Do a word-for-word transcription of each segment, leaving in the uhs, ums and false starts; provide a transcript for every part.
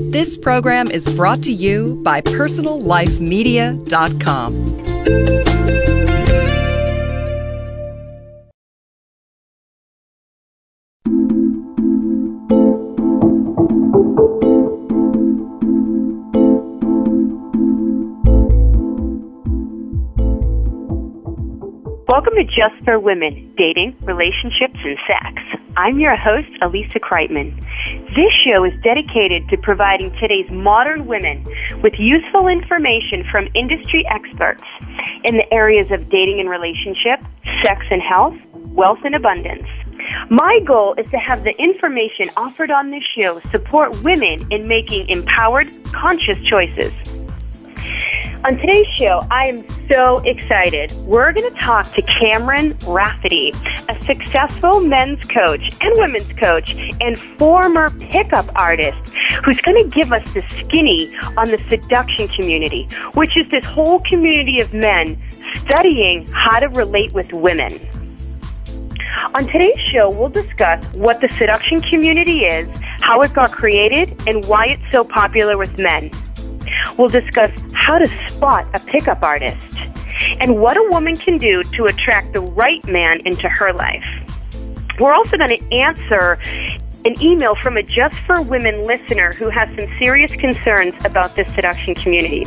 This program is brought to you by personal life media dot com. Welcome to Just for Women, Dating, Relationships, and Sex. I'm your host, Elisa Kreitman. This show is dedicated to providing today's modern women with useful information from industry experts in the areas of dating and relationship, sex and health, wealth and abundance. My goal is to have the information offered on this show support women in making empowered, conscious choices. On today's show, I am so excited. We're going to talk to Cameron Rafferty, a successful men's coach and women's coach and former pickup artist who's going to give us the skinny on the seduction community, which is this whole community of men studying how to relate with women. On today's show, we'll discuss what the seduction community is, how it got created, and why it's so popular with men. We'll discuss how to spot a pickup artist and what a woman can do to attract the right man into her life. We're also going to answer an email from a Just for Women listener who has some serious concerns about this seduction community.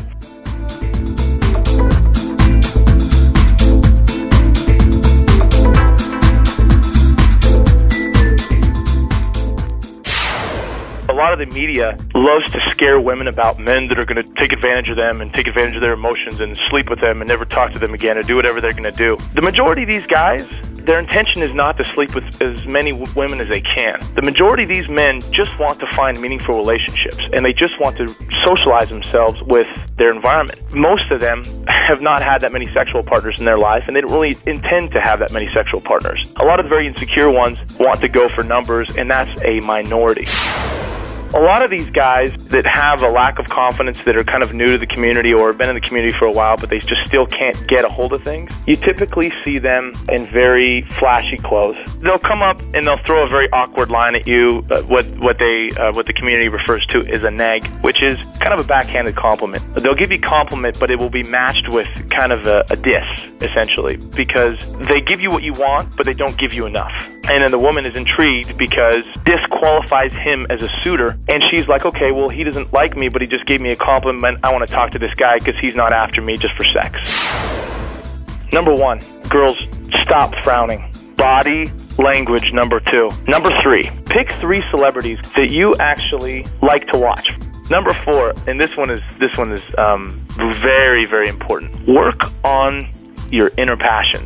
A lot of the media loves to scare women about men that are going to take advantage of them and take advantage of their emotions and sleep with them and never talk to them again or do whatever they're going to do. The majority of these guys, their intention is not to sleep with as many w- women as they can. The majority of these men just want to find meaningful relationships, and they just want to socialize themselves with their environment. Most of them have not had that many sexual partners in their life, and they don't really intend to have that many sexual partners. A lot of the very insecure ones want to go for numbers, and that's a minority. A lot of these guys that have a lack of confidence, that are kind of new to the community or have been in the community for a while, but they just still can't get a hold of things, you typically see them in very flashy clothes. They'll come up and they'll throw a very awkward line at you, uh, what what they uh, what the community refers to as a neg, which is kind of a backhanded compliment. They'll give you a compliment, but it will be matched with kind of a, a diss, essentially, because they give you what you want, but they don't give you enough. And then the woman is intrigued because this qualifies him as a suitor. And she's like, okay, well, he doesn't like me, but he just gave me a compliment. I want to talk to this guy because he's not after me just for sex. Number one, girls, stop frowning. Body language, number two. Number three, pick three celebrities that you actually like to watch. Number four, and this one is this one is um, very, very important. Work on your inner passions.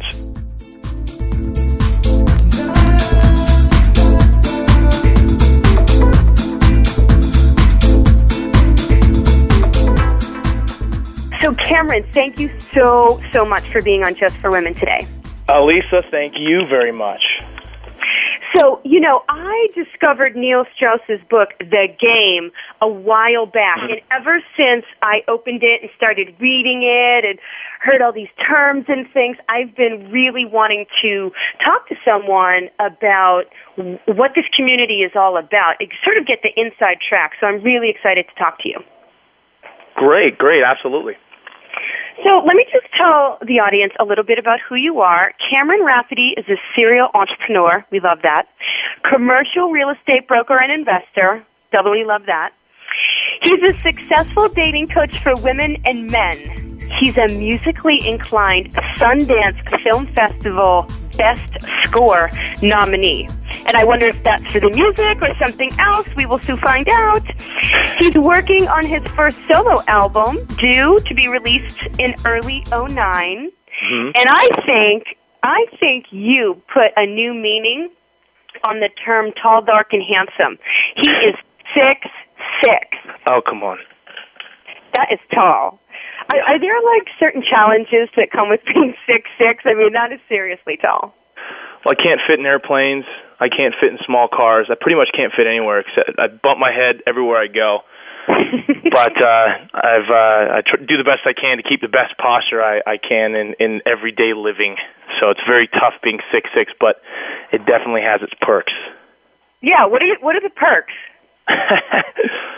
So Cameron, thank you so, so much for being on Just for Women today. Elisa, thank you very much. So, you know, I discovered Neil Strauss's book, The Game, a while back. Mm-hmm. And ever since I opened it and started reading it and heard all these terms and things, I've been really wanting to talk to someone about what this community is all about, and sort of get the inside track. So I'm really excited to talk to you. Great, great, absolutely. So let me just tell the audience a little bit about who you are. Cameron Rafferty is a serial entrepreneur. We love that. Commercial real estate broker and investor. Doubly love that. He's a successful dating coach for women and men. He's a musically inclined Sundance Film Festival Best Score nominee. And I wonder if that's for the music or something else. We will soon find out. He's working on his first solo album, due to be released in early oh nine. Mm-hmm. And I think, I think you put a new meaning on the term tall, dark, and handsome. He is six six. Oh, come on. That is tall. Are, are there, like, certain challenges that come with being six six? I mean, that is seriously tall. Well, I can't fit in airplanes. I can't fit in small cars. I pretty much can't fit anywhere except I bump my head everywhere I go. But uh, I've uh, I tr- do the best I can to keep the best posture I, I can in, in everyday living. So it's very tough being six six, but it definitely has its perks. Yeah, what are you, what are the perks? Pretty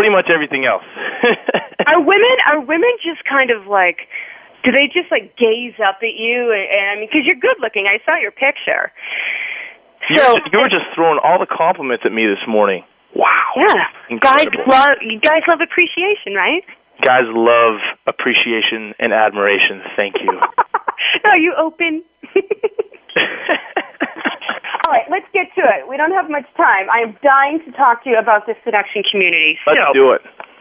pretty much everything else. Are women are women just kind of like, do they just like gaze up at you? And, and I mean, because you're good looking. I saw your picture. You, So were just, you were just throwing all the compliments at me this morning. Wow. Yeah. Guys Incredible. love you guys love appreciation, right? Guys love appreciation and admiration. Thank you. Are you open? All right, let's get to it. We don't have much time. I am dying to talk to you about the seduction community. Let's so, do it.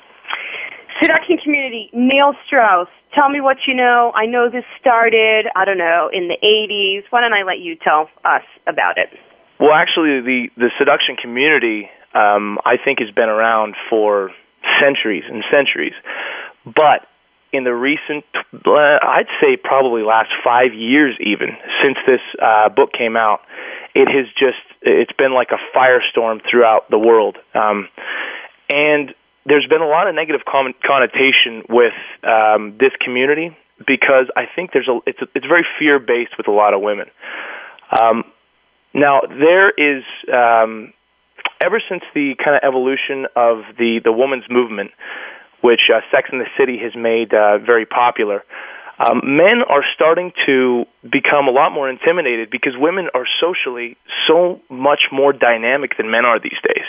Seduction community, Neil Strauss, tell me what you know. I know this started, I don't know, in the eighties. Why don't I let you tell us about it? Well, actually, the, the seduction community, um, I think, has been around for centuries and centuries. But in the recent, uh, I'd say probably last five years even, since this uh, book came out, it has just, it's been like a firestorm throughout the world. Um, and there's been a lot of negative con- connotation with um, this community because I think there's a, it's, a, it's very fear-based with a lot of women. Um, now, there is, um, ever since the kind of evolution of the, the women's movement, which uh, Sex and the City has made uh, very popular, um, men are starting to become a lot more intimidated because women are socially so much more dynamic than men are these days.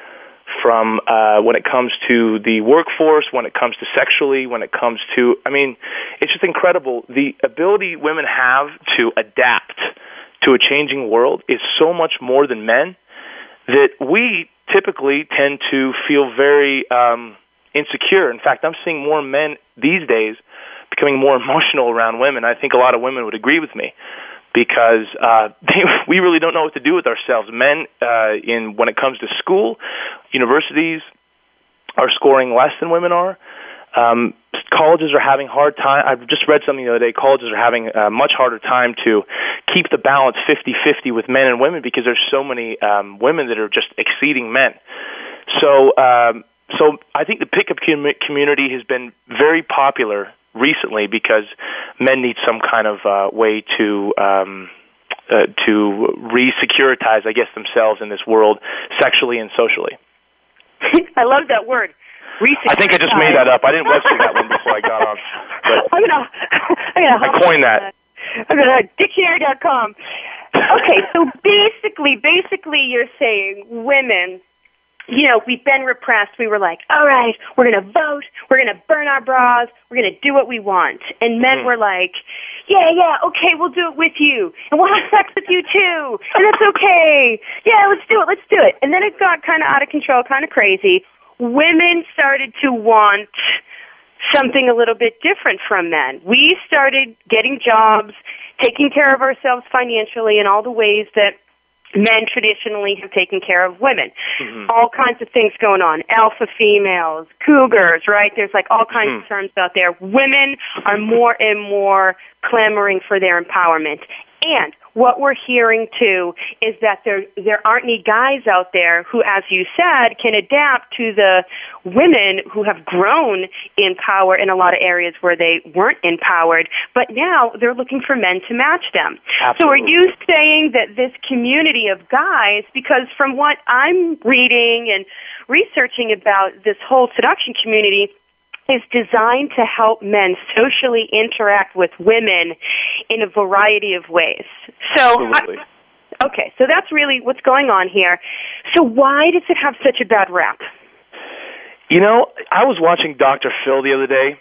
From uh, when it comes to the workforce, when it comes to sexually, when it comes to, I mean, it's just incredible. The ability women have to adapt to a changing world is so much more than men that we typically tend to feel very um, insecure. In fact, I'm seeing more men these days becoming more emotional around women. I think a lot of women would agree with me because uh, they, we really don't know what to do with ourselves. Men, uh, in when it comes to school, universities are scoring less than women are. Um, colleges are having hard time. I've just read something the other day. Colleges are having a much harder time to keep the balance fifty-fifty with men and women because there's so many um, women that are just exceeding men. So, um, so I think the pickup com- community has been very popular recently because men need some kind of uh, way to um, uh, to re-securitize, I guess, themselves in this world, sexually and socially. I love that word. I think I just made that up. I didn't webster that one before I got on. But I'm gonna, I'm gonna I coined that. I'm gonna dictionary dot com. Okay, so basically, basically, you're saying women. You know, we've been repressed. We were like, all right, we're going to vote. We're going to burn our bras. We're going to do what we want. And men mm. were like, yeah, yeah, okay, we'll do it with you. And we'll have sex with you, too. And that's okay. Yeah, let's do it. Let's do it. And then it got kind of out of control, kind of crazy. Women started to want something a little bit different from men. We started getting jobs, taking care of ourselves financially in all the ways that men traditionally have taken care of women. Mm-hmm. All kinds of things going on. Alpha females, cougars, right? There's like all kinds mm-hmm. of terms out there. Women are more and more clamoring for their empowerment. And what we're hearing, too, is that there there aren't any guys out there who, as you said, can adapt to the women who have grown in power in a lot of areas where they weren't empowered, but now they're looking for men to match them. Absolutely. So are you saying that this community of guys, because from what I'm reading and researching about this whole seduction community, is designed to help men socially interact with women in a variety of ways. So, Absolutely. I, okay, so that's really what's going on here. So why does it have such a bad rap? You know, I was watching Doctor Phil the other day,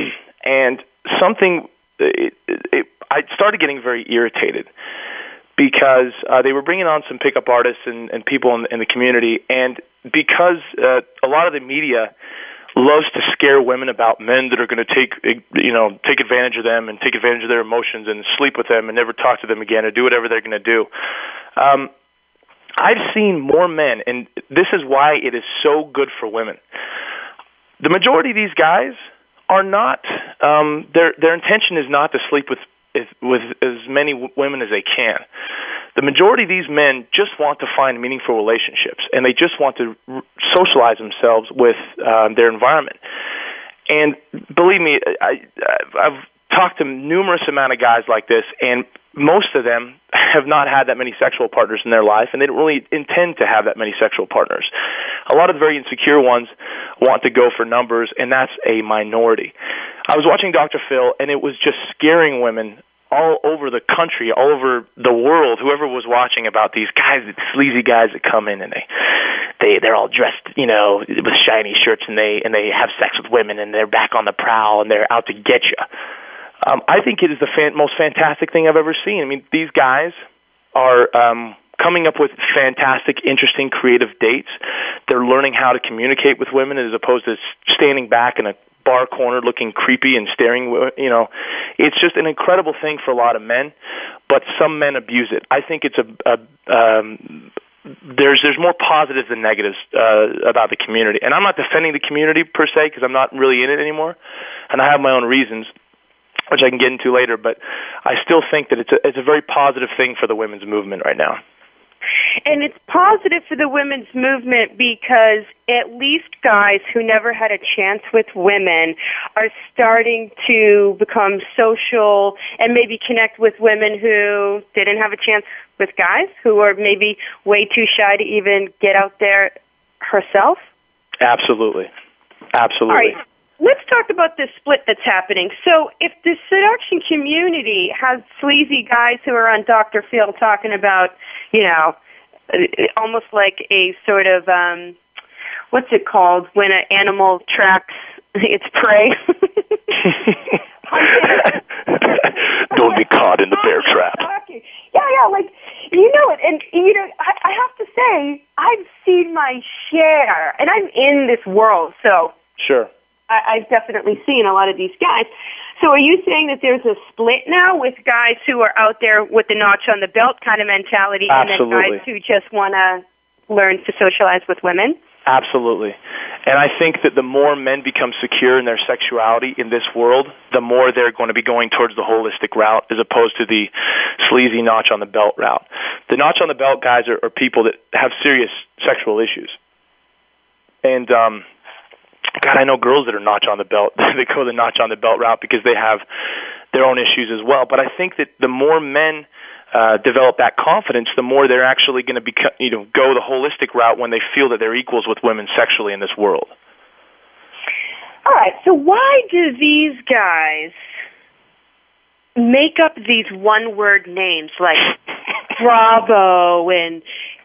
and something, it, it, I started getting very irritated because uh, they were bringing on some pickup artists and, and people in, in the community, and because uh, a lot of the media loves to scare women about men that are going to take, you know, take advantage of them and take advantage of their emotions and sleep with them and never talk to them again or do whatever they're going to do. Um, I've seen more men, and this is why it is so good for women. The majority of these guys are not, um, their their intention is not to sleep with with as many w- women as they can. The majority of these men just want to find meaningful relationships, and they just want to r- socialize themselves with uh, their environment. And believe me, I, I've talked to numerous amount of guys like this, and most of them have not had that many sexual partners in their life, and they don't really intend to have that many sexual partners. A lot of the very insecure ones want to go for numbers, and that's a minority. I was watching Doctor Phil, and it was just scaring women all over the country, all over the world, whoever was watching, about these guys, these sleazy guys that come in and they, they, they're all dressed, you know, with shiny shirts, and they, and they have sex with women, and they're back on the prowl, and they're out to get you. Um, I think it is the fan- most fantastic thing I've ever seen. I mean, these guys are um, coming up with fantastic, interesting, creative dates. They're learning how to communicate with women as opposed to standing back in a bar corner looking creepy and staring, you know. It's just an incredible thing for a lot of men, but some men abuse it. I think it's a, a um, there's there's more positives than negatives uh, about the community. And I'm not defending the community per se because I'm not really in it anymore, and I have my own reasons, which I can get into later, but I still think that it's a, it's a very positive thing for the women's movement right now. And it's positive for the women's movement because at least guys who never had a chance with women are starting to become social and maybe connect with women who didn't have a chance with guys, who are maybe way too shy to even get out there herself. Absolutely. Absolutely. All right. Let's talk about this split that's happening. So if the seduction community has sleazy guys who are on Doctor Phil talking about, you know, almost like a sort of, um, what's it called, when an animal tracks its prey? Don't be caught in the bear trap. Yeah, yeah, like, you know it. And, you know, I, I have to say, I've seen my share, and I'm in this world, so. Sure. I, I've definitely seen a lot of these guys. So are you saying that there's a split now with guys who are out there with the notch on the belt kind of mentality, Absolutely. and then guys who just want to learn to socialize with women? Absolutely. And I think that the more men become secure in their sexuality in this world, the more they're going to be going towards the holistic route as opposed to the sleazy notch on the belt route. The notch on the belt guys are, are people that have serious sexual issues. And, um, God, I know girls that are notch on the belt. They go the notch on the belt route because they have their own issues as well. But I think that the more men uh, develop that confidence, the more they're actually going to be, you know, go the holistic route when they feel that they're equals with women sexually in this world. All right. So why do these guys make up these one-word names like Bravo and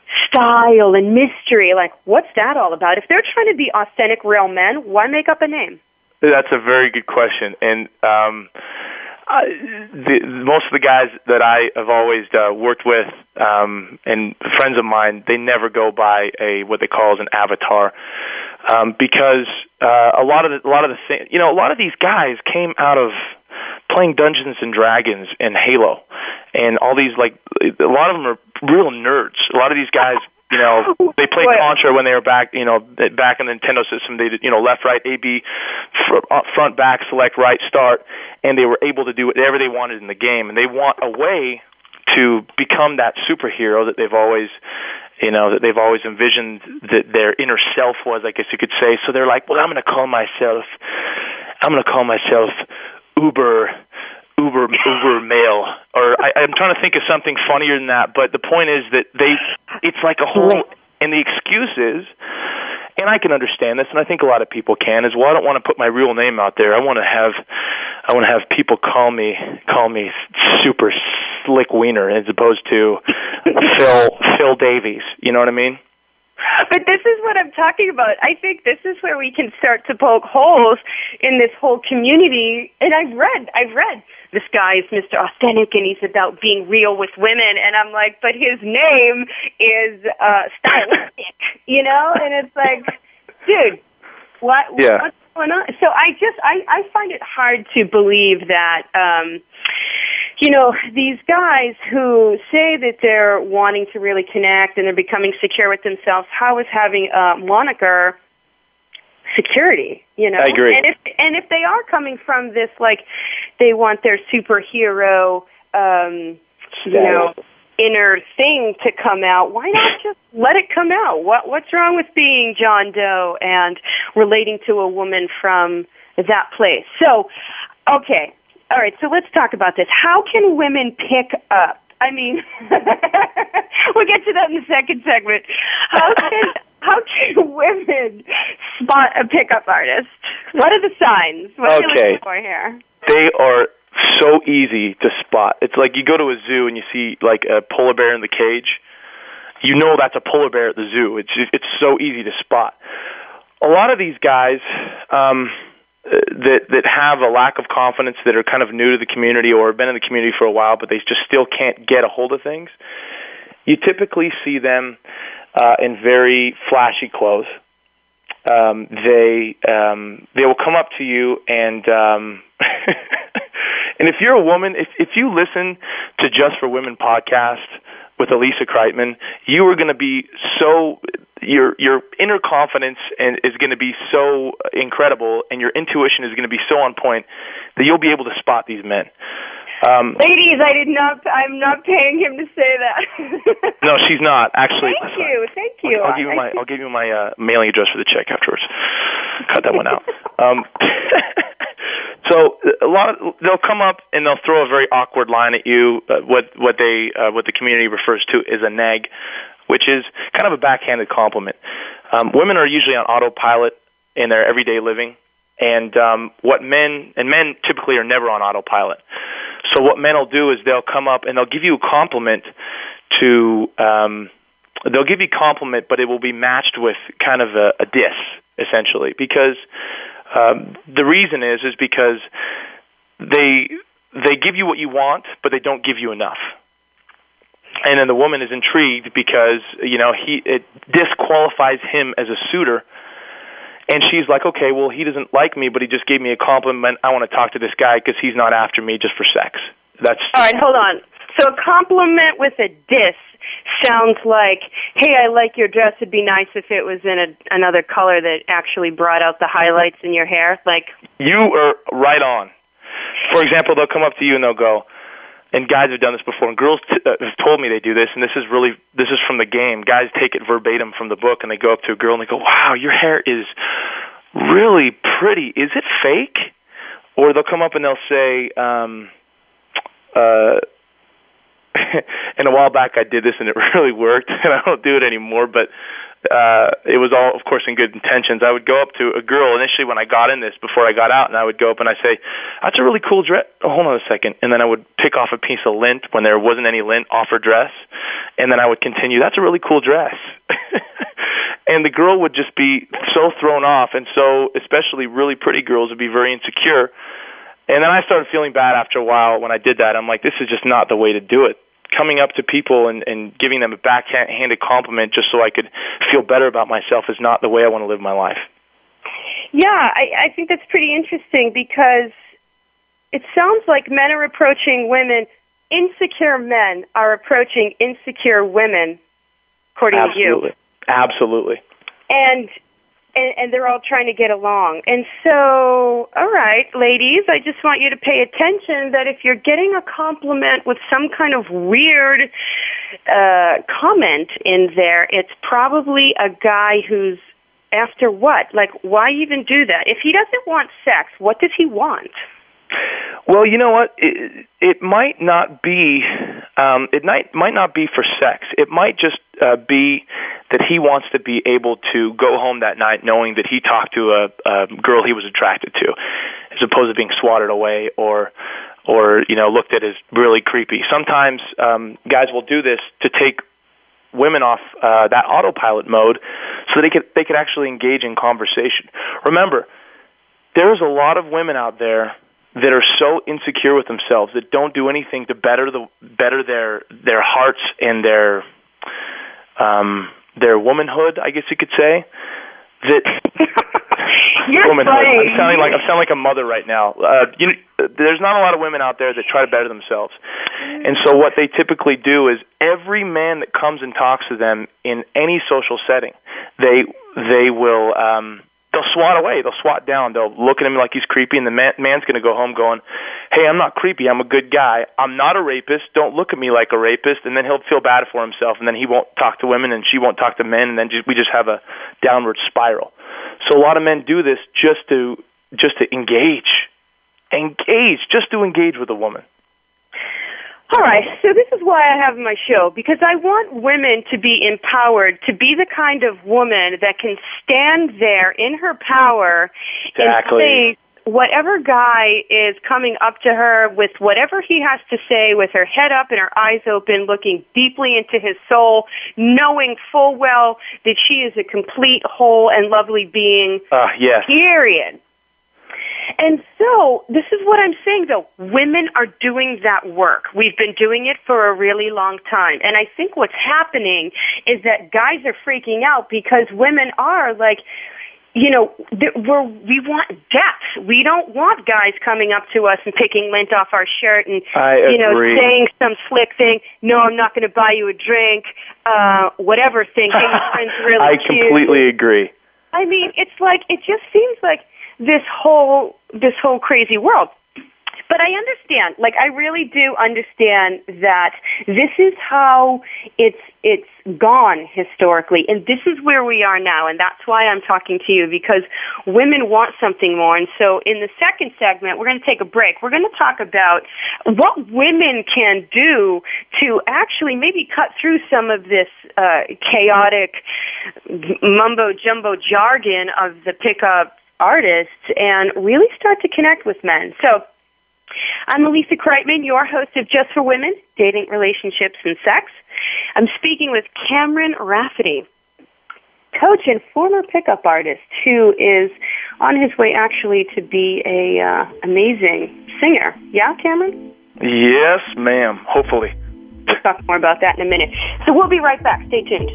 style and mystery? Like, what's that all about? If they're trying to be authentic, real men, why make up a name? That's a very good question. And um, I, the, most of the guys that I have always uh, worked with um, and friends of mine, they never go by a what they call as an avatar um, because uh, a lot of the, a lot of the th- you know a lot of these guys came out of playing Dungeons and Dragons and Halo, and all these, like, a lot of them are real nerds. A lot of these guys, you know, they played Contra when they were back, you know, back in the Nintendo system. They did, you know, left, right, A, B, front, back, select, right, start, and they were able to do whatever they wanted in the game. And they want a way to become that superhero that they've always, you know, that they've always envisioned that their inner self was, I guess you could say. So they're like, well, I'm going to call myself, I'm going to call myself Uber, Uber, Uber male, or I, I'm trying to think of something funnier than that. But the point is that they, it's like a whole, and the excuse is, and I can understand this, and I think a lot of people can, is, well, I don't want to put my real name out there. I want to have, I want to have people call me, call me Super Slick Wiener as opposed to Phil, Phil Davies. You know what I mean? But this is what I'm talking about. I think this is where we can start to poke holes in this whole community. And I've read, I've read, this guy is Mister Authentic, and he's about being real with women. And I'm like, but his name is uh, stylistic, you know? And it's like, dude, what, yeah. what's going on? So I just, I, I find it hard to believe that, um, you know, these guys who say that they're wanting to really connect and they're becoming secure with themselves, how is having a moniker security, you know? I agree. And if, and if they are coming from this, like, they want their superhero, um, you know, inner thing to come out, why not just let it come out? What What's wrong with being John Doe and relating to a woman from that place? So, okay. All right, so let's talk about this. How can women pick up? I mean, we'll get to that in the second segment. How can how do women spot a pickup artist? What are the signs? What are okay. you looking for here? They are so easy to spot. It's like you go to a zoo and you see like a polar bear in the cage. You know that's a polar bear at the zoo. It's just, it's so easy to spot. A lot of these guys um, that that have a lack of confidence, that are kind of new to the community or have been in the community for a while, but they just still can't get a hold of things, you typically see them uh, in very flashy clothes. Um, they um, they will come up to you and um, and if you're a woman, if if you listen to Just for Women podcast with Elisa Kreitman, you are going to be so your your inner confidence and is going to be so incredible, and your intuition is going to be so on point that you'll be able to spot these men. Um, Ladies, I did not. I'm not paying him to say that. No, she's not. Actually, thank you, thank you. I'll, I'll give you my I'll give you my uh, mailing address for the check afterwards. Cut that one out. Um, so a lot of they'll come up and they'll throw a very awkward line at you. Uh, what what they uh, what the community refers to as a neg, which is kind of a backhanded compliment. Um, women are usually on autopilot in their everyday living, and um, what men and men typically are never on autopilot. So what men will do is they'll come up and they'll give you a compliment to, um, they'll give you a compliment, but it will be matched with kind of a, a diss, essentially, because um, the reason is is because they they give you what you want, but they don't give you enough. And then the woman is intrigued because, you know, he it disqualifies him as a suitor. And she's like, okay, well, he doesn't like me, but he just gave me a compliment. I want to talk to this guy because he's not after me just for sex. That's all right. Hold on. So a compliment with a diss sounds like, hey, I like your dress. It'd be nice if it was in a, another color that actually brought out the highlights in your hair. Like, you are right on. For example, they'll come up to you and they'll go, and guys have done this before, and girls t- uh, have told me they do this, and this is really, this is from the game. Guys take it verbatim from the book, and they go up to a girl and they go, wow, your hair is really pretty. Is it fake? Or they'll come up and they'll say, um, uh, and a while back I did this and it really worked, and I don't do it anymore, but uh, it was all, of course, in good intentions. I would go up to a girl initially when I got in this, before I got out, and I would go up and I'd say, that's a really cool dress. Oh, hold on a second. And then I would pick off a piece of lint when there wasn't any lint off her dress, and then I would continue, that's a really cool dress. And the girl would just be so thrown off, and so especially really pretty girls would be very insecure. And then I started feeling bad after a while when I did that. I'm like, this is just not the way to do it. Coming up to people and, and giving them a backhanded compliment just so I could feel better about myself is not the way I want to live my life. Yeah, I, I think that's pretty interesting because it sounds like men are approaching women, insecure men are approaching insecure women, according Absolutely. to you. Absolutely. And And, and they're all trying to get along. And so, all right, ladies, I just want you to pay attention that if you're getting a compliment with some kind of weird uh, comment in there, it's probably a guy who's after what? Like, why even do that? If he doesn't want sex, what does he want? Well, you know what? It, it might not be. Um, it might might not be for sex. It might just uh, be that he wants to be able to go home that night knowing that he talked to a, a girl he was attracted to, as opposed to being swatted away or, or you know, looked at as really creepy. Sometimes um, guys will do this to take women off uh, that autopilot mode, so they could they could actually engage in conversation. Remember, there's a lot of women out there that are so insecure with themselves that don't do anything to better the better their their hearts and their um, their womanhood, I guess you could say. That You're womanhood. funny. I'm sounding like I'm sounding like a mother right now. Uh, you know, there's not a lot of women out there that try to better themselves, and so what they typically do is every man that comes and talks to them in any social setting, they they will. Um, They'll swat away. They'll swat down. They'll look at him like he's creepy, and the man, man's going to go home going, hey, I'm not creepy. I'm a good guy. I'm not a rapist. Don't look at me like a rapist. And then he'll feel bad for himself, and then he won't talk to women, and she won't talk to men, and then just, we just have a downward spiral. So a lot of men do this just to just to engage. Engage. Just to engage with a woman. All right, so this is why I have my show, because I want women to be empowered, to be the kind of woman that can stand there in her power Exactly. and say whatever guy is coming up to her with whatever he has to say, with her head up and her eyes open, looking deeply into his soul, knowing full well that she is a complete, whole, and lovely being, Uh, yes. period. And so, this is what I'm saying, though. Women are doing that work. We've been doing it for a really long time. And I think what's happening is that guys are freaking out because women are like, you know, we're, we want depth. We don't want guys coming up to us and picking lint off our shirt and, I you know, agree. saying some slick thing. No, I'm not going to buy you a drink. Uh, whatever thing. Hey, your friend's really I cute. completely agree. I mean, it's like, it just seems like this whole, this whole crazy world. But I understand, like, I really do understand that this is how it's it's gone historically, and this is where we are now, and that's why I'm talking to you, because women want something more. And so in the second segment, we're going to take a break. We're going to talk about what women can do to actually maybe cut through some of this uh, chaotic mumbo-jumbo jargon of the pickup artists and really start to connect with men. So I'm Elisa Kreitman, your host of Just for Women, Dating, Relationships, and Sex. I'm speaking with Cameron Rafferty, coach and former pickup artist who is on his way actually to be a uh, amazing singer. Yeah, Cameron? Yes, ma'am. Hopefully. We'll talk more about that in a minute. So we'll be right back. Stay tuned.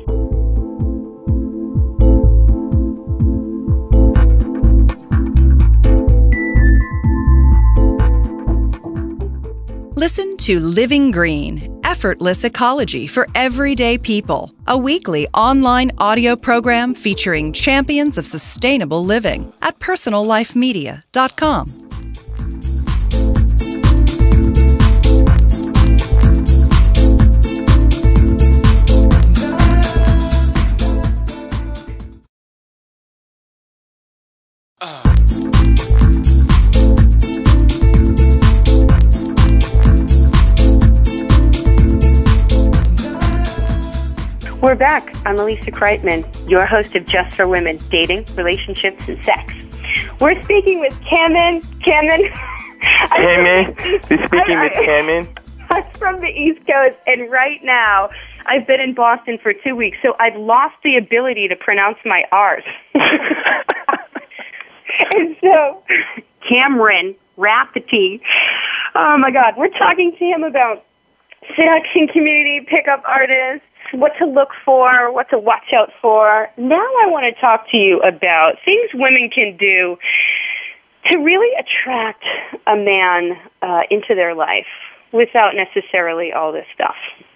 Listen to Living Green, Effortless Ecology for Everyday People, a weekly online audio program featuring champions of sustainable living at personal life media dot com. We're back. I'm Elisa Kreitman, your host of Just for Women, Dating, Relationships, and Sex. We're speaking with Cameron. Cameron. Cameron. You're speaking with Cameron. I'm from the East Coast, and right now I've been in Boston for two weeks, so I've lost the ability to pronounce my R's. And so, Cameron Rafferty. Oh my God, we're talking to him about seduction community, pickup artists, what to look for, what to watch out for. Now I want to talk to you about things women can do to really attract a man uh, into their life without necessarily all this stuff.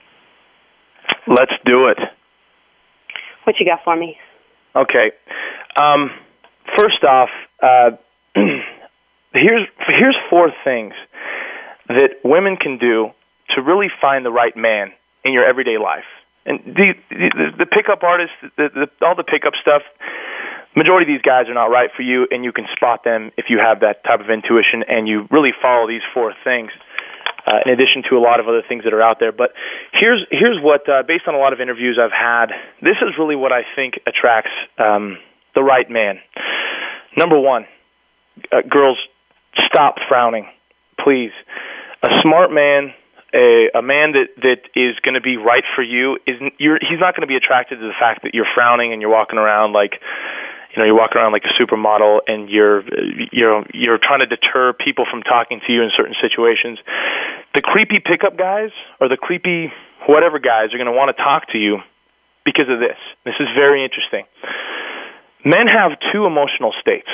Let's do it. What you got for me? Okay. Um, first off, uh, here's here's four things that women can do to really find the right man in your everyday life. And the the, the pickup artists, the, the, all the pickup stuff, majority of these guys are not right for you, and you can spot them if you have that type of intuition and you really follow these four things, uh, in addition to a lot of other things that are out there. But here's here's what, uh, based on a lot of interviews I've had, this is really what I think attracts um, the right man. Number one, uh, girls, stop frowning, please. A smart man, A, a man that, that is going to be right for you, is you're, he's not going to be attracted to the fact that you're frowning and you're walking around like, you know, you're walking around like a supermodel and you're you're you're trying to deter people from talking to you in certain situations. The creepy pickup guys or the creepy whatever guys are going to want to talk to you because of this. This is very interesting. Men have two emotional states.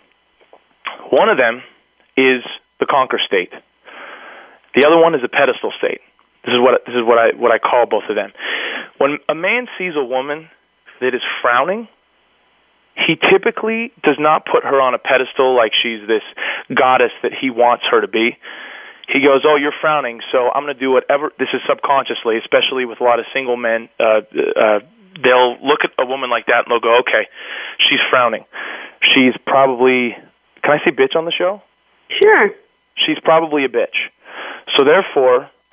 One of them is the conquer state. The other one is a pedestal state. This is what this is what I what I call both of them. When a man sees a woman that is frowning, he typically does not put her on a pedestal like she's this goddess that he wants her to be. He goes, "Oh, you're frowning, so I'm going to do whatever." This is subconsciously, especially with a lot of single men. Uh, uh, they'll look at a woman like that and they'll go, "Okay, she's frowning. She's probably." Can I say bitch on the show? Sure. She's probably a bitch. So therefore,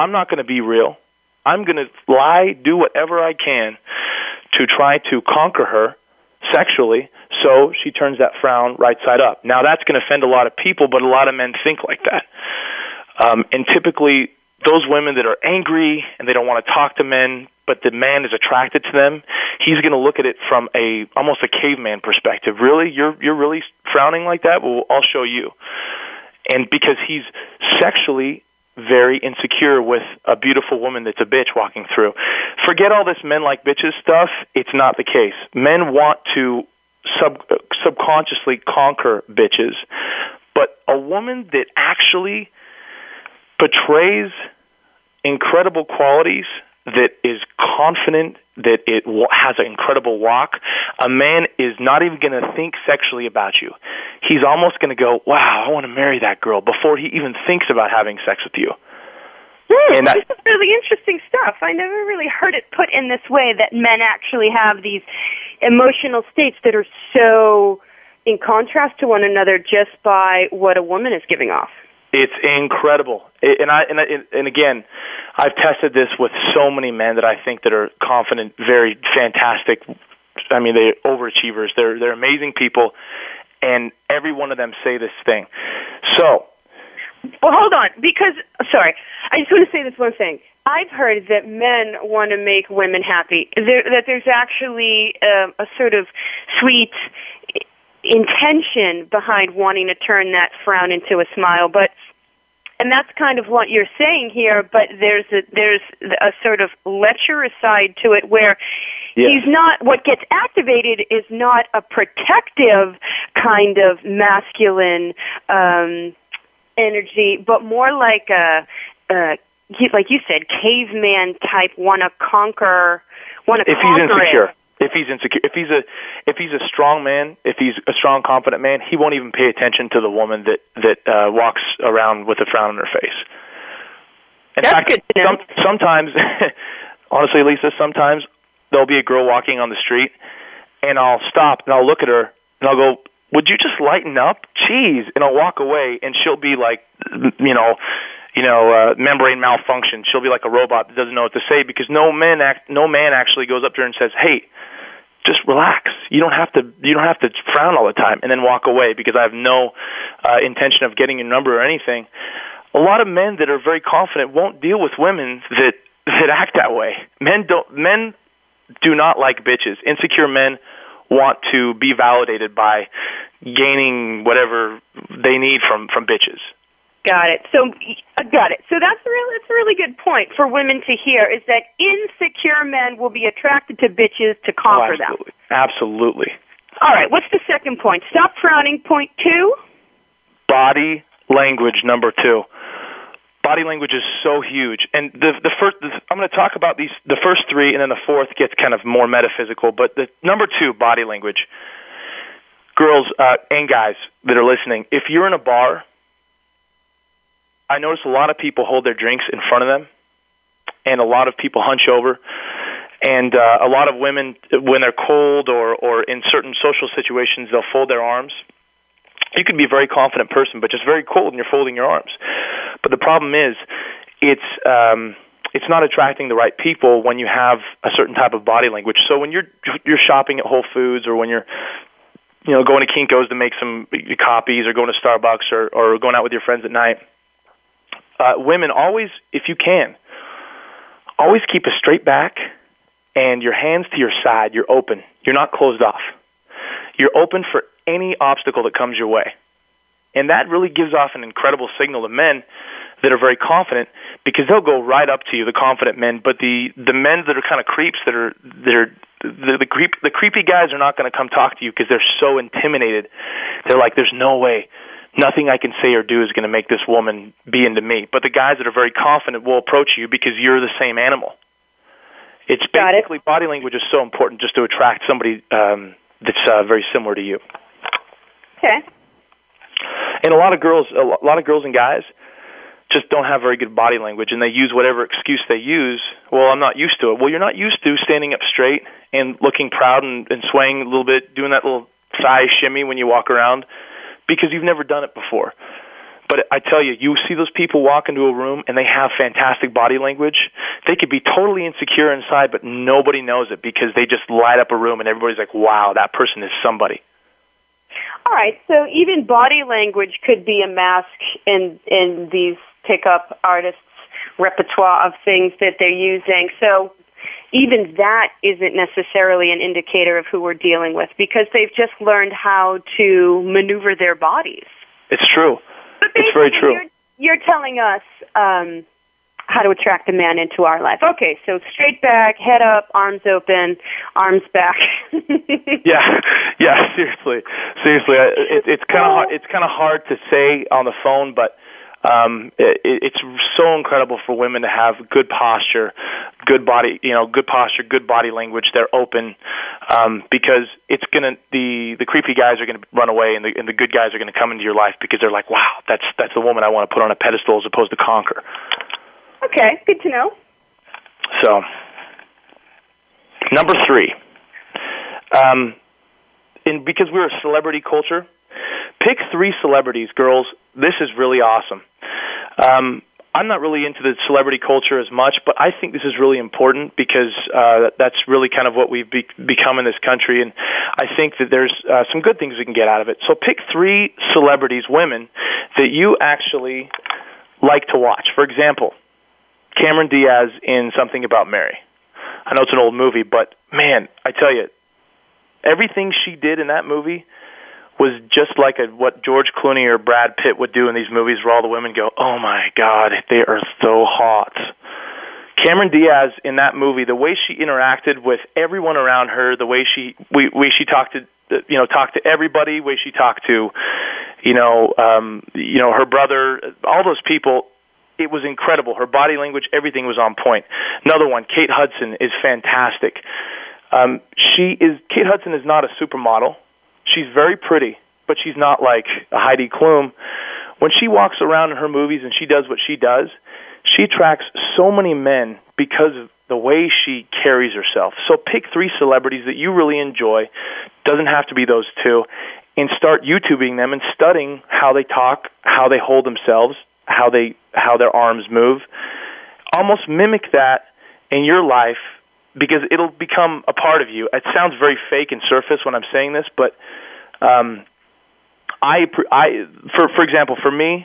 I'm not going to be real. I'm going to lie, do whatever I can to try to conquer her sexually, so she turns that frown right side up. Now, that's going to offend a lot of people, but a lot of men think like that. Um, and typically, those women that are angry and they don't want to talk to men, but the man is attracted to them, he's going to look at it from a almost a caveman perspective. Really? You're you're really frowning like that? Well, I'll show you. And because he's sexually very insecure with a beautiful woman that's a bitch walking through. Forget all this men like bitches stuff. It's not the case. Men want to sub subconsciously conquer bitches, but a woman that actually portrays incredible qualities, that is confident, that it has an incredible walk, a man is not even going to think sexually about you. He's almost going to go, wow, I want to marry that girl, before he even thinks about having sex with you. Hmm, and that, this is really interesting stuff. I never really heard it put in this way, that men actually have these emotional states that are so in contrast to one another just by what a woman is giving off. It's incredible. And I and, I, and again, I've tested this with so many men that I think that are confident, very fantastic. I mean, they're overachievers. They're they're amazing people, and every one of them say this thing. So, well, hold on, because sorry, I just want to say this one thing. I've heard that men want to make women happy. There, that there's actually um, a sort of sweet intention behind wanting to turn that frown into a smile, but and that's kind of what you're saying here, but there's a there's a sort of lecherous side to it where yes. he's not, what gets activated is not a protective kind of masculine um energy, but more like a, a like you said, caveman type, want to conquer, want to if conquer he's insecure. it. If he's insecure, if he's a, if he's a strong man, if he's a strong, confident man, he won't even pay attention to the woman that that uh, walks around with a frown on her face. In That's fact, good to know. Some, sometimes, honestly, Lisa, sometimes there'll be a girl walking on the street, and I'll stop and I'll look at her and I'll go, "Would you just lighten up, jeez?" And I'll walk away, and she'll be like, you know. you know, uh, membrane malfunction. She'll be like a robot that doesn't know what to say, because no man act, no man actually goes up to her and says, "Hey, just relax. You don't have to. You don't have to frown all the time," and then walk away because I have no uh, intention of getting your number or anything. A lot of men that are very confident won't deal with women that that act that way. Men don't. Men do not like bitches. Insecure men want to be validated by gaining whatever they need from from bitches. Got it. So, uh, got it. So that's really, that's a really good point for women to hear, is that insecure men will be attracted to bitches to conquer oh, absolutely. them. Absolutely. All right. What's the second point? Stop frowning. Point two. Body language. Number two. Body language is so huge, and the the first the, I'm going to talk about these. The first three, and then the fourth gets kind of more metaphysical. But the number two, body language. Girls uh, and guys that are listening, if you're in a bar, I notice a lot of people hold their drinks in front of them, and a lot of people hunch over, and uh, a lot of women, when they're cold or, or in certain social situations, they'll fold their arms. You could be a very confident person, but just very cold, and you're folding your arms. But the problem is, it's um, it's not attracting the right people when you have a certain type of body language. So when you're you're shopping at Whole Foods, or when you're you know going to Kinko's to make some copies, or going to Starbucks, or, or going out with your friends at night. Uh, women, always, if you can, always keep a straight back and your hands to your side. You're open. You're not closed off. You're open for any obstacle that comes your way. And that really gives off an incredible signal to men that are very confident, because they'll go right up to you, the confident men. But the, the men that are kind of creeps, that are, that are the, the, creep, the creepy guys are not going to come talk to you because they're so intimidated. They're like, there's no way. Nothing I can say or do is going to make this woman be into me. But the guys that are very confident will approach you because you're the same animal. It's basically, it. Body language is so important just to attract somebody um, that's uh, very similar to you. Okay. And a lot of girls, a lot of girls and guys just don't have very good body language, and they use whatever excuse they use. Well, I'm not used to it. Well, you're not used to standing up straight and looking proud and, and swaying a little bit, doing that little thigh shimmy when you walk around, because you've never done it before. But I tell you, you see those people walk into a room and they have fantastic body language. They could be totally insecure inside, but nobody knows it because they just light up a room and everybody's like, wow, that person is somebody. All right, so even body language could be a mask in in these pickup artists' repertoire of things that they're using. So even that isn't necessarily an indicator of who we're dealing with because they've just learned how to maneuver their bodies. It's true. But it's very true. You're, you're telling us um, how to attract a man into our life. Okay, so straight back, head up, arms open, arms back. yeah, yeah. Seriously, seriously, it, it's kind of hard, it's kind of hard to say on the phone, but um, it, it's so incredible for women to have good posture, good body, you know, good posture, good body language. They're open um, because it's gonna the the creepy guys are gonna run away, and the and the good guys are gonna come into your life because they're like, wow, that's that's the woman I want to put on a pedestal as opposed to conquer. Okay, good to know. So, number three, um, in because we're a celebrity culture, pick three celebrities, girls. This is really awesome. Um, I'm not really into the celebrity culture as much, but I think this is really important because uh, that's really kind of what we've be- become in this country, and I think that there's uh, some good things we can get out of it. So pick three celebrities, women, that you actually like to watch. For example, Cameron Diaz in Something About Mary. I know it's an old movie, but man, I tell you, everything she did in that movie was just like a, what George Clooney or Brad Pitt would do in these movies where all the women go, oh my God, they are so hot. Cameron Diaz in that movie, the way she interacted with everyone around her, the way she, we, way she talked to, you know, talked to everybody, the way she talked to, you know, um, you know, her brother, all those people, it was incredible. Her body language, everything was on point. Another one, Kate Hudson, is fantastic. Um, she is Kate Hudson is not a supermodel. She's very pretty, but she's not like a Heidi Klum. When she walks around in her movies and she does what she does, she attracts so many men because of the way she carries herself. So pick three celebrities that you really enjoy. Doesn't have to be those two. And start YouTubing them and studying how they talk, how they hold themselves, how they how their arms move. Almost mimic that in your life because it'll become a part of you. It sounds very fake and surface when I'm saying this, but um, I, I, for for example, for me,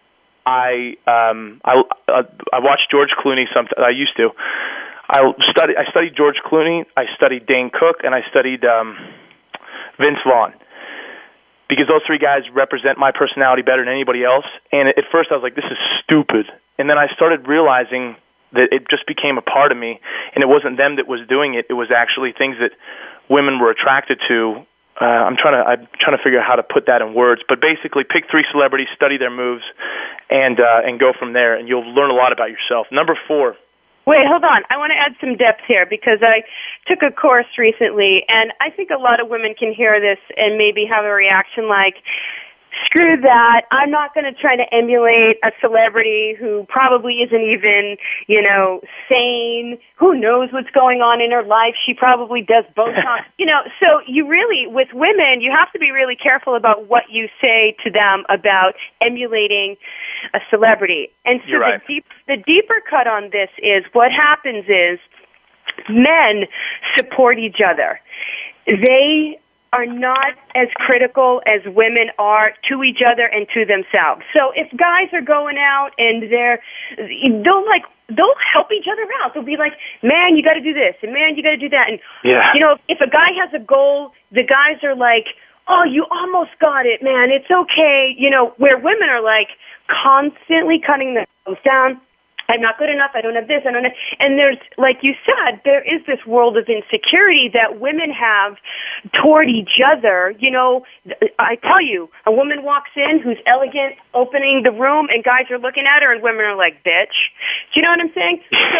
I um, I I watched George Clooney. Some I used to. I studied I studied George Clooney. I studied Dane Cook, and I studied um, Vince Vaughn. Because those three guys represent my personality better than anybody else. And at first I was like, this is stupid. And then I started realizing that it just became a part of me, and it wasn't them that was doing it. It was actually things that women were attracted to. Uh, I'm trying to I'm trying to figure out how to put that in words. But basically, pick three celebrities, study their moves, and uh, and go from there, and you'll learn a lot about yourself. Number four. Wait, hold on. I want to add some depth here because I took a course recently, and I think a lot of women can hear this and maybe have a reaction like, screw that, I'm not going to try to emulate a celebrity who probably isn't even, you know, sane. Who knows what's going on in her life? She probably does Botox. You know, so you really, with women, you have to be really careful about what you say to them about emulating a celebrity. And so You're right. the, deep, the deeper cut on this is what happens is men support each other. They are not as critical as women are to each other and to themselves. So if guys are going out and they're, they'll like, they'll help each other out. They'll be like, man, you got to do this, and man, you got to do that. And, yeah. you know, if a guy has a goal, the guys are like, oh, you almost got it, man, it's okay. You know, where women are like constantly cutting themselves down. I'm not good enough, I don't have this, I don't have... And there's, like you said, there is this world of insecurity that women have toward each other. You know, I tell you, a woman walks in who's elegant, opening the room, and guys are looking at her, and women are like, bitch. Do you know what I'm saying? So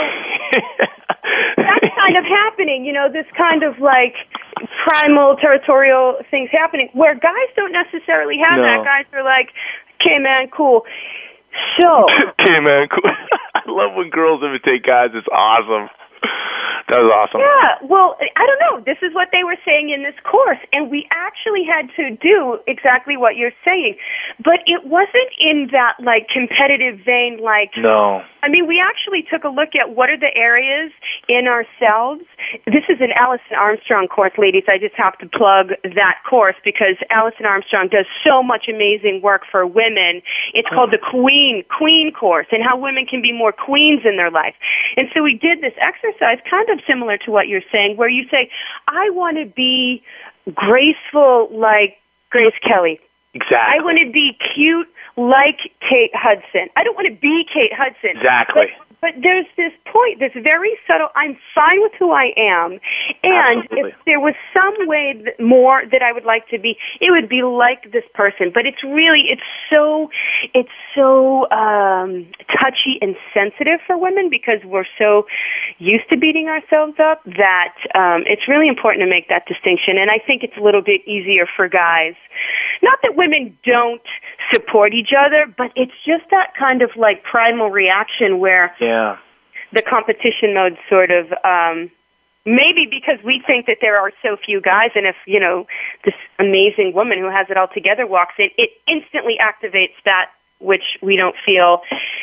that's kind of happening, you know, this kind of, like, primal, territorial things happening, where guys don't necessarily have no. that. Guys are like, okay, man, cool. So, okay, man, cool. I love when girls imitate guys. It's awesome. That was awesome. Yeah, well, I don't know. This is what they were saying in this course, and we actually had to do exactly what you're saying. but it wasn't in that, like, competitive vein, like... No. I mean, we actually took a look at what are the areas in ourselves. This is an Alison Armstrong course, ladies. I just have to plug that course because Alison Armstrong does so much amazing work for women. It's called the Queen, Queen course, and how women can be more queens in their life. And so we did this exercise kind of similar to what you're saying, where you say, I want to be graceful like Grace Kelly. Exactly. I want to be cute like Kate Hudson. I don't want to be Kate Hudson. Exactly. But, but there's this point, this very subtle, I'm fine with who I am. And Absolutely. if there was some way that more that I would like to be, it would be like this person. But it's really, it's so, it's so um, touchy and sensitive for women because we're so used to beating ourselves up that um, it's really important to make that distinction. And I think it's a little bit easier for guys. Not that women don't support each other, but it's just that kind of like primal reaction where yeah. the competition mode sort of, um, maybe because we think that there are so few guys, and if, you know, this amazing woman who has it all together walks in, it instantly activates that which we don't feel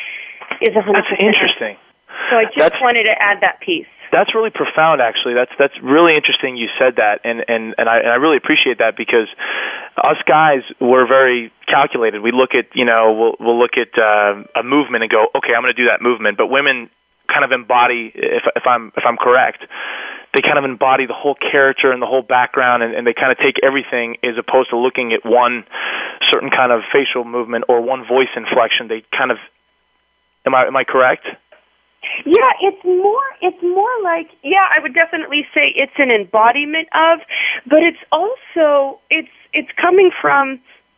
is one hundred percent. That's interesting. So I just That's, wanted to add that piece. That's really profound, actually. That's that's really interesting you said that, and, and, and, I, and I really appreciate that because us guys, we're very calculated. We look at, you know, we'll, we'll look at uh, a movement and go, okay, I'm going to do that movement. But women kind of embody, if, if I'm if I'm correct, they kind of embody the whole character and the whole background, and, and they kind of take everything as opposed to looking at one certain kind of facial movement or one voice inflection. They kind of, am I am I correct? Yeah, it's more, it's more like, yeah, I would definitely say it's an embodiment of, but it's also, it's, it's coming from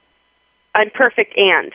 a perfect and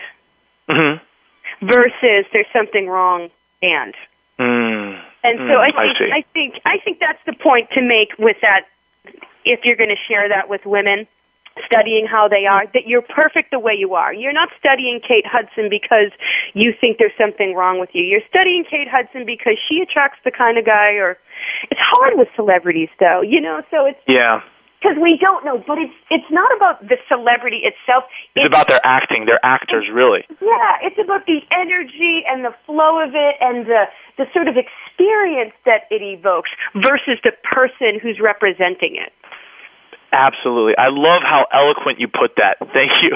mm-hmm. versus there's something wrong and. Mm. And so mm, I think, I, I think, I think that's the point to make with that, if you're going to share that with women, studying how they are, that you're perfect the way you are. You're not studying Kate Hudson because you think there's something wrong with you. You're studying Kate Hudson because she attracts the kind of guy, or it's hard with celebrities though, you know, so it's, yeah, because we don't know, but it's, it's not about the celebrity itself. It's, it's about their acting, their actors, really. Yeah, it's about the energy and the flow of it and the, the sort of experience that it evokes versus the person who's representing it. Absolutely. I love how eloquent you put that. Thank you.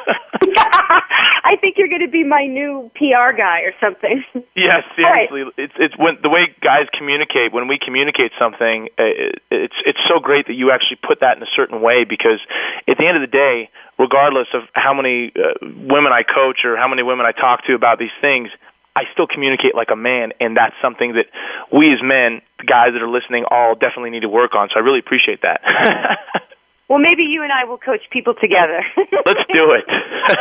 I think you're going to be my new P R guy or something. Yes, seriously. Right. It's it's when the way guys communicate, when we communicate something, it, it's it's so great that you actually put that in a certain way, because at the end of the day, regardless of how many uh, women I coach or how many women I talk to about these things, I still communicate like a man, and that's something that we as men, the guys that are listening, all definitely need to work on, so I really appreciate that. Well, maybe you and I will coach people together. Let's do it.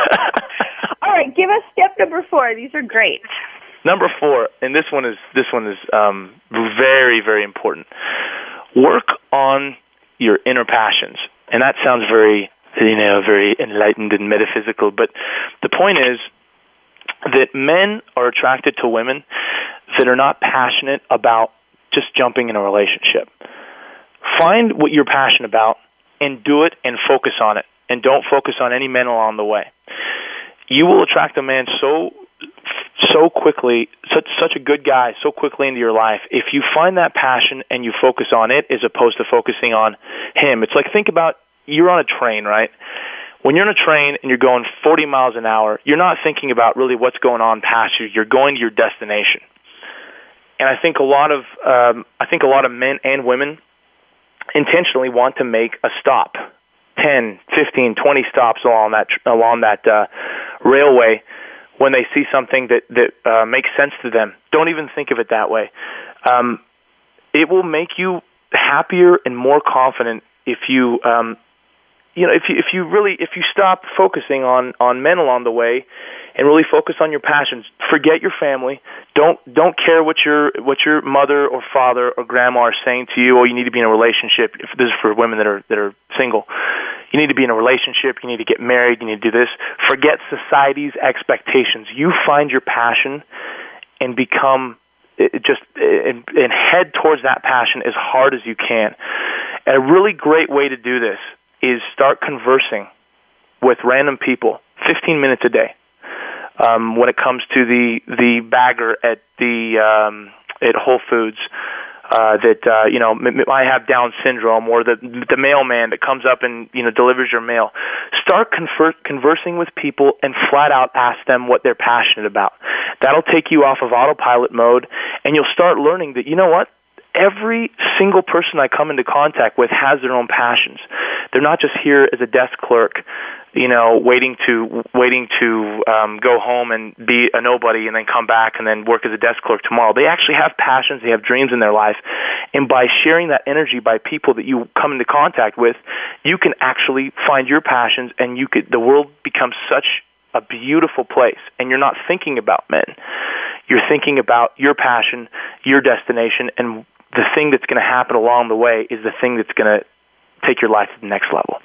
All right, give us step number four. These are great. Number four, and this one is this one is um, very, very important. Work on your inner passions, and that sounds very, you know, very enlightened and metaphysical, but the point is that men are attracted to women that are not passionate about just jumping in a relationship. Find what you're passionate about and do it and focus on it, and don't focus on any men along the way. You will attract a man so so quickly, such such a good guy, so quickly into your life if you find that passion and you focus on it as opposed to focusing on him. It's like, think about, you're on a train, right? When you're on a train and you're going forty miles an hour, you're not thinking about really what's going on past you. You're going to your destination. And I think a lot of um, I think a lot of men and women intentionally want to make a stop, ten, fifteen, twenty stops along that along that uh, railway when they see something that that uh, makes sense to them. Don't even think of it that way. Um, it will make you happier and more confident if you. Um, You know, if you if you really if you stop focusing on, on men along the way, and really focus on your passions, forget your family. Don't don't care what your what your mother or father or grandma are saying to you. Oh, you need to be in a relationship. If this is for women that are that are single, you need to be in a relationship. You need to get married. You need to do this. Forget society's expectations. You find your passion, and become just and, and head towards that passion as hard as you can. And a really great way to do this is start conversing with random people, fifteen minutes a day. Um, when it comes to the the bagger at the um, at Whole Foods, uh, that uh, you know m- I have Down syndrome, or the the mailman that comes up and you know delivers your mail. Start confer- conversing with people and flat out ask them what they're passionate about. That'll take you off of autopilot mode, and you'll start learning that, you know what, every single person I come into contact with has their own passions. They're not just here as a desk clerk, you know, waiting to waiting to um, go home and be a nobody and then come back and then work as a desk clerk tomorrow. They actually have passions. They have dreams in their life. And by sharing that energy by people that you come into contact with, you can actually find your passions, and you could, the world becomes such a beautiful place. And you're not thinking about men. You're thinking about your passion, your destination, and the thing that's going to happen along the way is the thing that's going to take your life to the next level.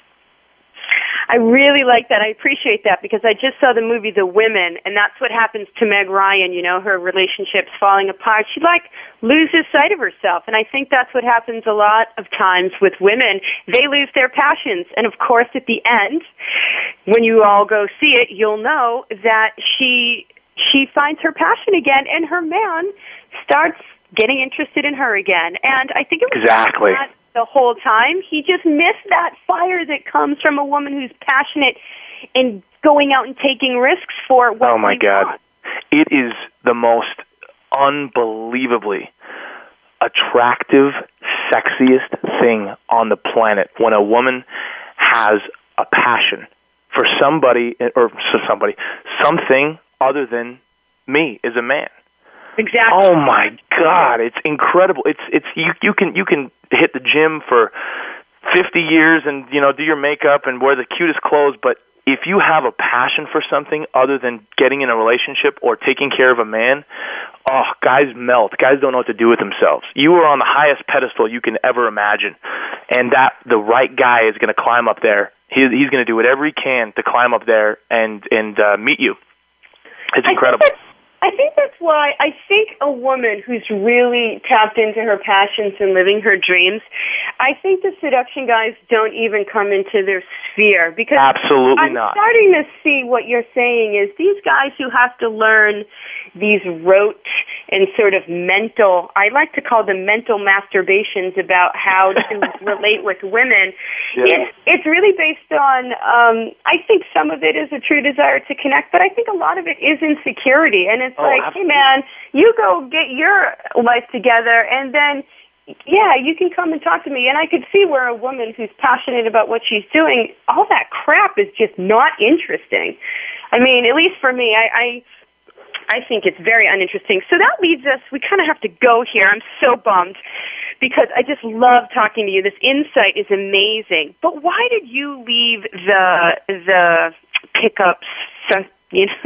I really like that. I appreciate that, because I just saw the movie The Women, and that's what happens to Meg Ryan. You know, her relationship's falling apart. She, like, loses sight of herself, and I think that's what happens a lot of times with women. They lose their passions, and, of course, at the end, when you all go see it, you'll know that she she finds her passion again, and her man starts getting interested in her again. And I think it was exactly that the whole time. He just missed that fire that comes from a woman who's passionate and going out and taking risks for what Oh, my he God. wants. It is the most unbelievably attractive, sexiest thing on the planet when a woman has a passion for somebody, or for somebody, something other than me as a man. Exactly. Oh my God, it's incredible. It's it's you you can you can hit the gym for fifty years and you know do your makeup and wear the cutest clothes, but if you have a passion for something other than getting in a relationship or taking care of a man, oh, guys melt. Guys don't know what to do with themselves. You are on the highest pedestal you can ever imagine, and that the right guy is going to climb up there. He, he's going to do whatever he can to climb up there and and uh, meet you. It's incredible. I think that's why I think a woman who's really tapped into her passions and living her dreams, I think the seduction guys don't even come into their sphere, because absolutely I'm not. starting to see what you're saying is these guys who have to learn these rote and sort of mental, I like to call them mental masturbations about how to relate with women. Yeah. It's, it's really based on, um, I think some of it is a true desire to connect, but I think a lot of it is insecurity. And it's Oh, like, absolutely. hey, man, you go get your life together, and then, yeah, you can come and talk to me. And I could see where a woman who's passionate about what she's doing, all that crap is just not interesting. I mean, at least for me, I... I I think it's very uninteresting. So that leads us, we kind of have to go here. I'm so bummed because I just love talking to you. This insight is amazing. But why did you leave the the pickups, you know,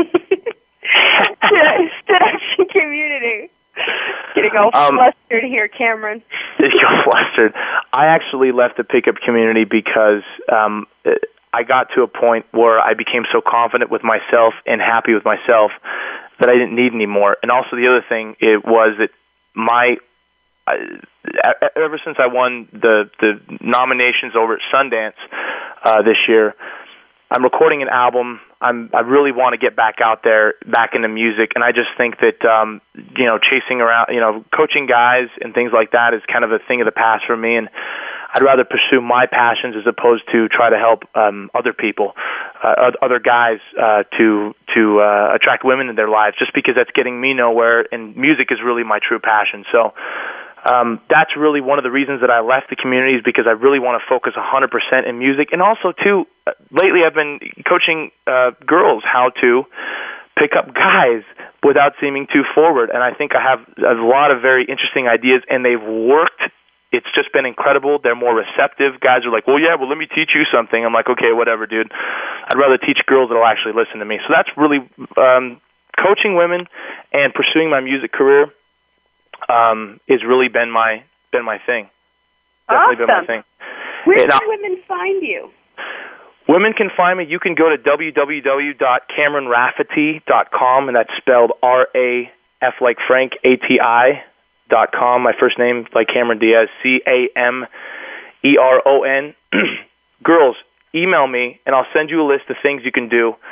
seduction community? Getting all um, flustered here, Cameron. You got flustered. I actually left the pickup community because um, I got to a point where I became so confident with myself and happy with myself that I didn't need any more. And also the other thing it was that my uh, ever since I won the the nominations over at Sundance uh, this year, I'm recording an album. I'm I really want to get back out there, back into music, and I just think that um, you know, chasing around, you know, coaching guys and things like that is kind of a thing of the past for me, and I'd rather pursue my passions as opposed to try to help um, other people, uh, other guys, uh, to to uh, attract women in their lives, just because that's getting me nowhere, and music is really my true passion. So um, that's really one of the reasons that I left the community, is because I really want to focus one hundred percent in music. And also, too, uh, lately I've been coaching uh, girls how to pick up guys without seeming too forward, and I think I have a lot of very interesting ideas, and they've worked. It's just been incredible. They're more receptive. Guys are like, well, yeah, well, let me teach you something. I'm like, okay, whatever, dude. I'd rather teach girls that will actually listen to me. So that's really um, coaching women and pursuing my music career um, has really been my been my thing. Definitely awesome. been my thing. Where and can I, women find you? Women can find me. You can go to w w w dot cameron rafferty dot com, and that's spelled R A F like Frank, A T I dot com. My first name, like Cameron Diaz, C A M E R O N. Girls, email me, and I'll send you a list of things you can do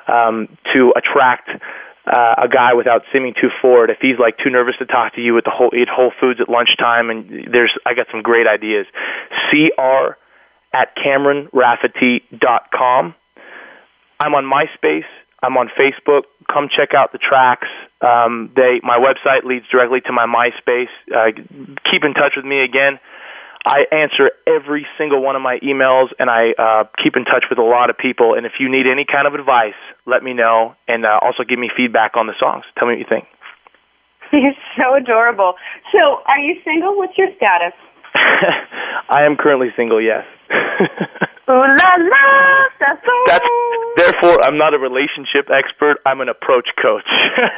um, to attract uh, a guy without seeming too forward. If he's like too nervous to talk to you at the whole eat Whole Foods at lunchtime, and there's I got some great ideas. C R at Cameron Rafferty dot com. I'm on MySpace. I'm on Facebook. Come check out the tracks. Um, they my website leads directly to my MySpace. Uh, keep in touch with me again. I answer every single one of my emails, and I uh, keep in touch with a lot of people. And if you need any kind of advice, let me know, and uh, also give me feedback on the songs. Tell me what you think. You're so adorable. So, are you single? What's your status? I am currently single, yes. Ooh la la, that's all. That's, therefore, I'm not a relationship expert. I'm an approach coach.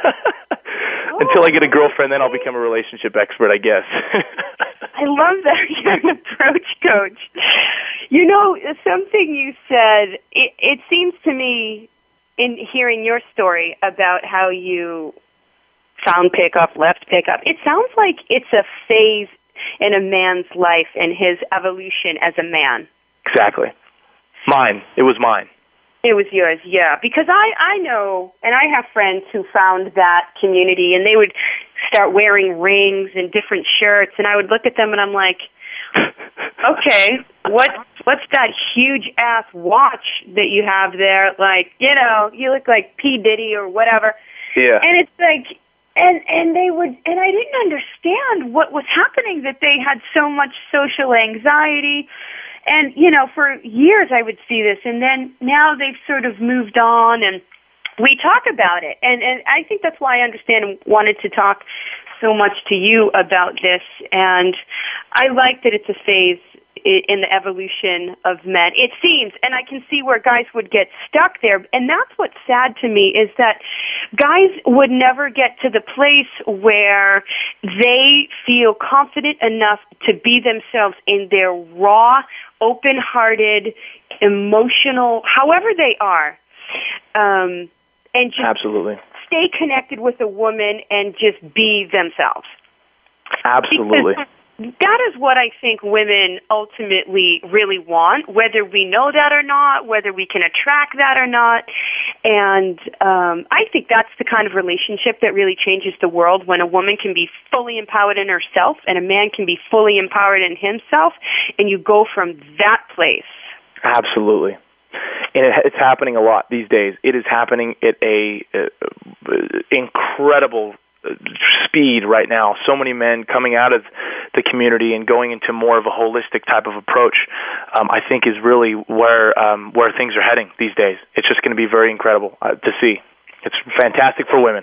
Until I get a girlfriend, then I'll become a relationship expert, I guess. I love that you're an approach coach. You know, something you said, it, it seems to me, in hearing your story about how you found pickup, left pickup, it sounds like it's a phase in a man's life and his evolution as a man. Exactly. Mine. It was mine. It was yours, yeah. Because I, I know, and I have friends who found that community, and they would start wearing rings and different shirts, and I would look at them, and I'm like, okay, what what's that huge-ass watch that you have there? Like, you know, you look like P. Diddy or whatever. Yeah. And it's like, and, and they would, and I didn't understand what was happening, that they had so much social anxiety. And, you know, for years I would see this, and then now they've sort of moved on, and we talk about it. And, and I think that's why I understand and wanted to talk so much to you about this. And I like that it's a phase in the evolution of men. It seems, and I can see where guys would get stuck there. And that's what's sad to me, is that guys would never get to the place where they feel confident enough to be themselves in their raw, open-hearted, emotional, however they are, um, and just Absolutely. stay connected with a woman and just be themselves. Absolutely. Because that is what I think women ultimately really want, whether we know that or not, whether we can attract that or not. And um, I think that's the kind of relationship that really changes the world, when a woman can be fully empowered in herself and a man can be fully empowered in himself, and you go from that place. Absolutely. And it, it's happening a lot these days. It is happening at a uh, incredible speed right now. So many men coming out of the community and going into more of a holistic type of approach, um, I think is really where um, where things are heading these days. It's just going to be very incredible uh, to see. It's fantastic for women.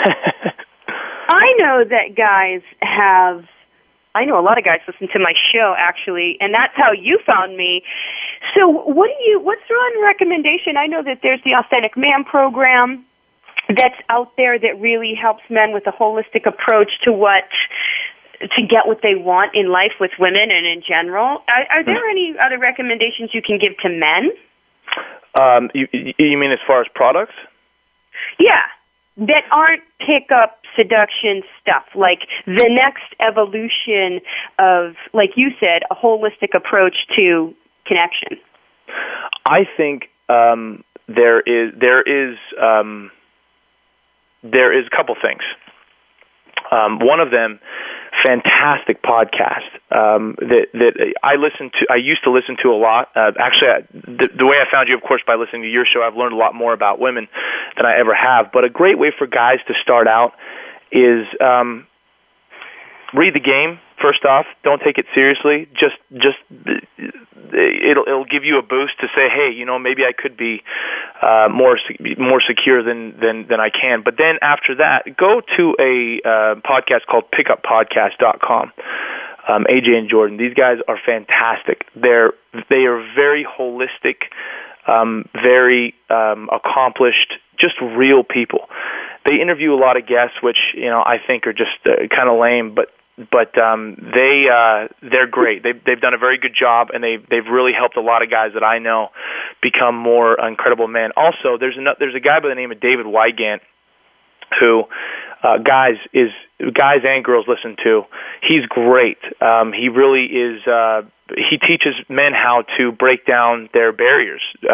I know that guys have, I know a lot of guys listen to my show, actually, and that's how you found me. So what do you, what's one recommendation? I know that there's the Authentic Man program that's out there that really helps men with a holistic approach to what, to get what they want in life with women and in general. Are, are there any other recommendations you can give to men? Um, you, you mean as far as products? Yeah, that aren't pick-up seduction stuff, like the next evolution of, like you said, a holistic approach to connection. I think um, there is there is um, there is a couple things. Um, one of them, fantastic podcast um, that that I listen to. I used to listen to a lot. Uh, actually, I, the, the way I found you, of course, by listening to your show, I've learned a lot more about women than I ever have. But a great way for guys to start out is um, read the game. First off, don't take it seriously. Just, just it'll it'll give you a boost to say, hey, you know, maybe I could be uh, more more secure than, than than I can. But then after that, go to a uh, podcast called pickup podcast dot com. Um, A J and Jordan, these guys are fantastic. They're they are very holistic, um, very um, accomplished, just real people. They interview a lot of guests, which you know I think are just uh, kind of lame, but. But um, they uh, they're great. They've they've done a very good job, and they've they've really helped a lot of guys that I know become more incredible men. Also, there's a there's a guy by the name of David Wygant who uh, guys is guys and girls listen to. He's great. Um, he really is. Uh, he teaches men how to break down their barriers. Uh,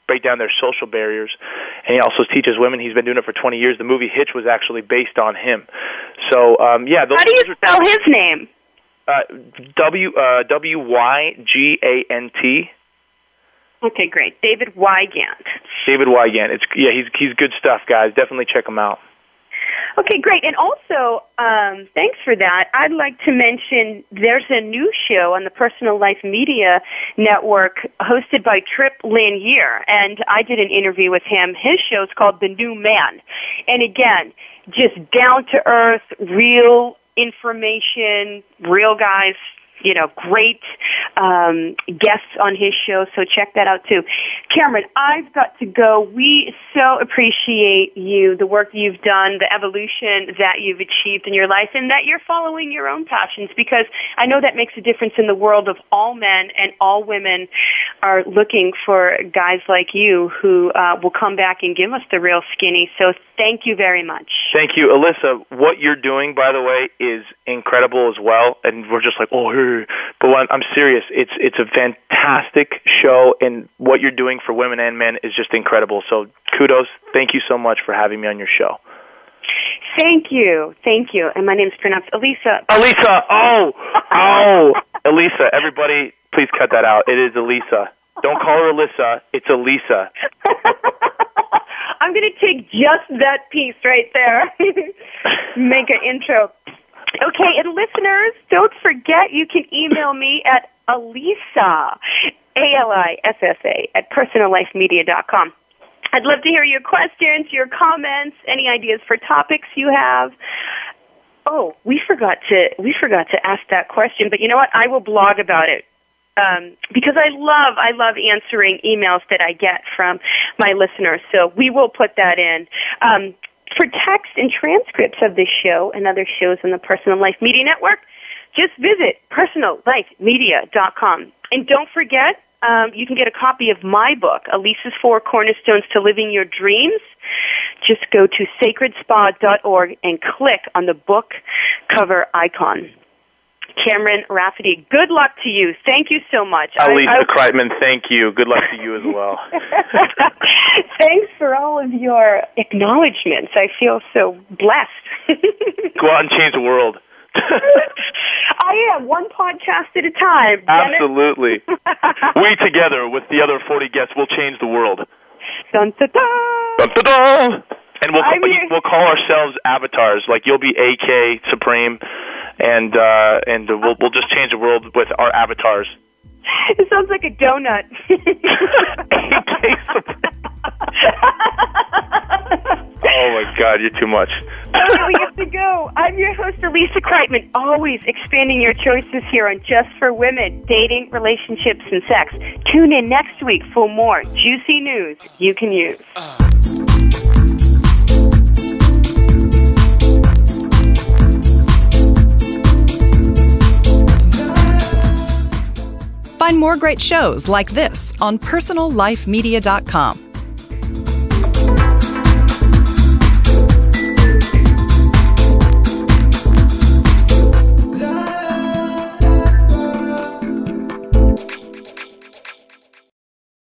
break down their social barriers. And he also teaches women. He's been doing it for twenty years. The movie Hitch was actually based on him. So, um, yeah. Those, How do you spell his name? Uh, W uh, W Y G A N T. Okay, great. David Wygant. David Wygant. It's yeah, he's he's good stuff, guys. Definitely check him out. Okay, great. And also, um, thanks for that. I'd like to mention there's a new show on the Personal Life Media Network hosted by Trip Lanier, and I did an interview with him. His show is called The New Man. And again, just down-to-earth, real information, real guys, you know, great um, guests on his show, so check that out too. Cameron, I've got to go. We so appreciate you, the work you've done, the evolution that you've achieved in your life, and that you're following your own passions, because I know that makes a difference in the world of all men, and all women are looking for guys like you who uh, will come back and give us the real skinny. So thank you very much. Thank you. Alyssa, what you're doing, by the way, is incredible as well, and we're just like, oh, hey. But when, I'm serious. It's it's a fantastic show, and what you're doing for women and men is just incredible. So kudos. Thank you so much for having me on your show. Thank you. Thank you. And my name's pronounced Elisa. Elisa. Oh. Oh. Elisa. Everybody, please cut that out. It is Elisa. Don't call her Alyssa. It's Elisa. I'm going to take just that piece right there. Make an intro. Okay, and listeners, don't forget you can email me at Alissa, A L I S S A, at personal life media dot com. I'd love to hear your questions, your comments, any ideas for topics you have. Oh, we forgot to we forgot to ask that question, but you know what? I will blog about it. Um, because I love, I love answering emails that I get from my listeners. So we will put that in. Um, For text and transcripts of this show and other shows on the Personal Life Media Network, just visit personal life media dot com. And don't forget, um, you can get a copy of my book, Elisa's Four Cornerstones to Living Your Dreams. Just go to sacred spa dot org and click on the book cover icon. Cameron Rafferty, good luck to you. Thank you so much. Alisa Kreitman, thank you. Good luck to you as well. Thanks for all of your acknowledgments. I feel so blessed. Go out and change the world. I am, one podcast at a time. Absolutely. We together with the other forty guests will change the world. Dun, dun, dun. Dun, dun, dun. And we'll, I'm we'll call ourselves avatars. Like, you'll be A K Supreme, and uh, and we'll we'll just change the world with our avatars. It sounds like a donut. A K Supreme. Oh my God, you're too much. Okay, we have to go. I'm your host, Alisa Kreitman, always expanding your choices here on Just for Women, dating, relationships, and sex. Tune in next week for more juicy news you can use. Find more great shows like this on personal life media dot com.